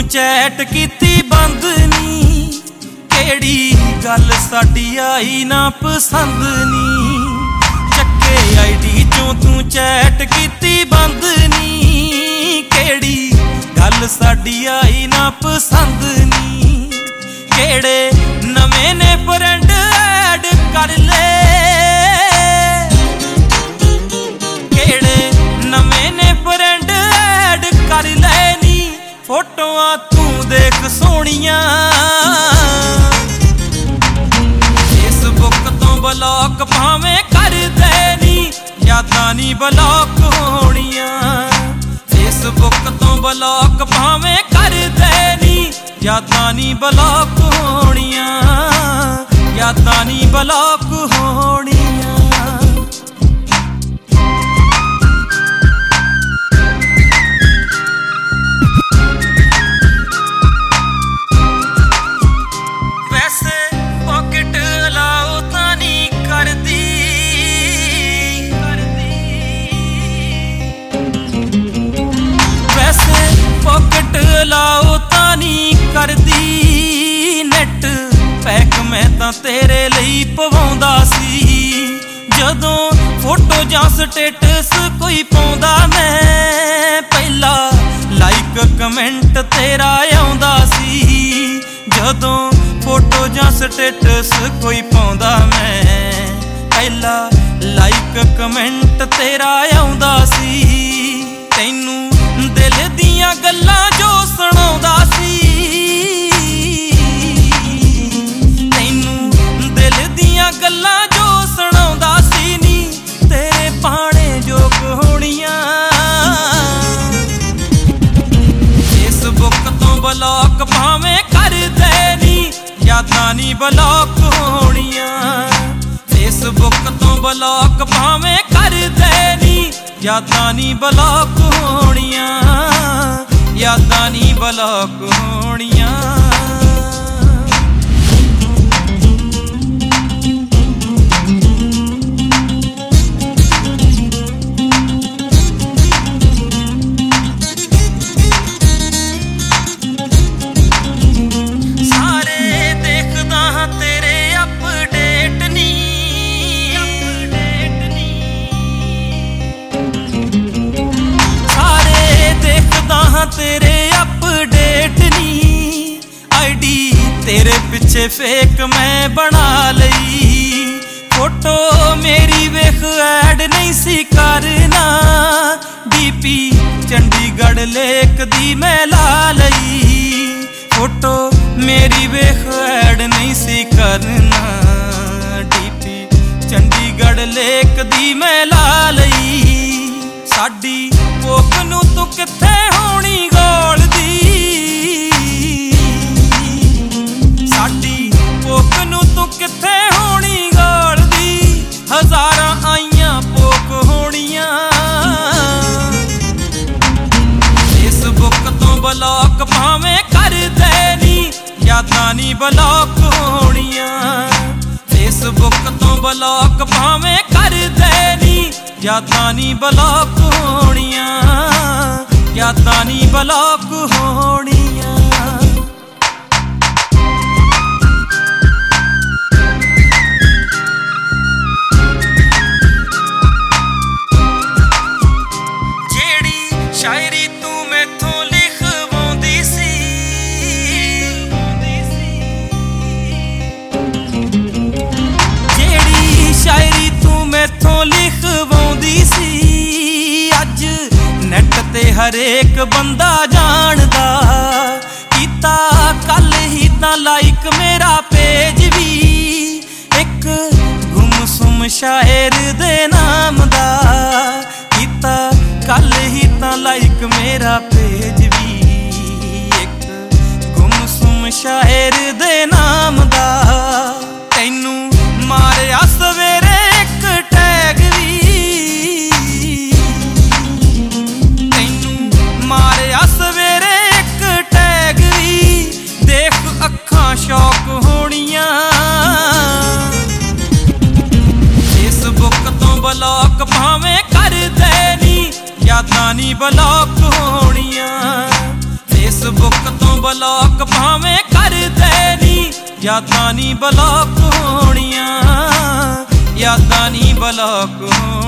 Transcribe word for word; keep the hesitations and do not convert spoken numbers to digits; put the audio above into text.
तू चैट कीती बंद नी, केड़ी गल साडी आई ना पसंद नी। चक्के आई डी चों तू चैट कीती बंद नी, केड़ी गल साडी आई ना पसंद नी। केड़े नवे ने फ्रेंड ऐड कर ले, केड़े नवे ने फ्रेंड ऐड कर ले नी। फोटोआं तू देख सोहणियां, फेसबुक तो ब्लॉक भावें कर दे नी, यादां नी ब्लॉक होणियां। फेसबुक तो ब्लॉक भावें कर दे नी, यादां नी ब्लॉक होणियां, यादां नी ब्लॉक होणियां। वैसे पॉकेट अलाउ तां नी करदी, वैसे पॉकेट अलाउ तां नी करदी। नेट पैक मैं तां तेरे लई पवाउंदा सी, जदों फोटो जां स्टेटस कोई पाउंदा मैं पहला लाइक कमेंट तेरा आउंदा सी। जदों फोटो जां स्टेटस कोई पाउंदा मैं पहला लाइक कमेंट तेरा आउंदा सी। तैनू दिल दियां गल्लां जो सुणाउंदा सी, तैनू दिल दियां गल्लां जो सुणाउंदा सी नी, तेरे पाणे जोग होणियां। फेसबुक तो ब्लॉक भावें कर दे नी, यादां नी ब्लॉक होणियां। फेसबुक तो ब्लॉक भावें कर दे नी, यादां नी ब्लॉक होणियां, यादां नी ब्लॉक होणियां। तेरे अपडेट नी, आईडी तेरे पिछे फेक मैं बना लई। फोटो मेरी वेख ऐड नहीं सी करना, डीपी चंडीगढ़ लेक दी मैं ला लई। फोटो मेरी वेख ऐड नहीं सी करना, डीपी चंडीगढ़ लेक दी मैं ला लई। साडी पोक नू तू किथे होनी गोलदी, साडी पोक नू तू किथे होनी गोलदी। हजारां आईयां पोक होणियां, फेसबुक तो ब्लॉक भावें कर दे नी, यादां नी ब्लॉक होणियां। फेसबुक तो ब्लॉक भावें कर दे नी, यादां नी ब्लॉक होणियां, यादां नी ब्लॉक होणियां। जेड़ी शायरी तू मैथों लिखवाउंदी सी, जेड़ी शायरी तू मैथों लिखवाउंदी सी, अज नेट ते हरेक बंदा जानदा। कीता कल ही तां लाइक मेरा पेज भी, एक गुमसुम शायर दे नाम दा। कीता कल ही तां लाइक मेरा पेज भी, एक गुमसुम शायर दे नाम दा। तैनू मारिया सवेरे एक टैग भी, मारिया सवेरे एक टैग भी, देख अखां शौक होणियां। फेसबुक तो ब्लॉक भावें कर दे नी, यादां नी ब्लॉक होणियां। फेसबुक तो बलॉक भावें कर देनी, यादां नी बलॉक होनियां, यादां नी बलॉक होनियां।